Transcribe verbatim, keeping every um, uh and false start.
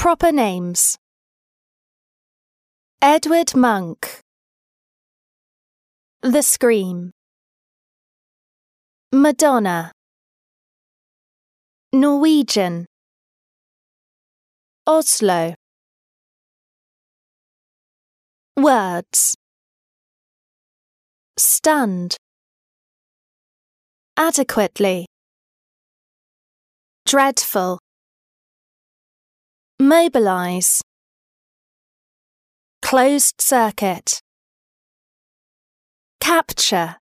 Proper names: Edward Munch, The Scream, Madonna, Norwegian, Oslo. Words: stunned, adequately, dreadful, mobilize, closed circuit, capture.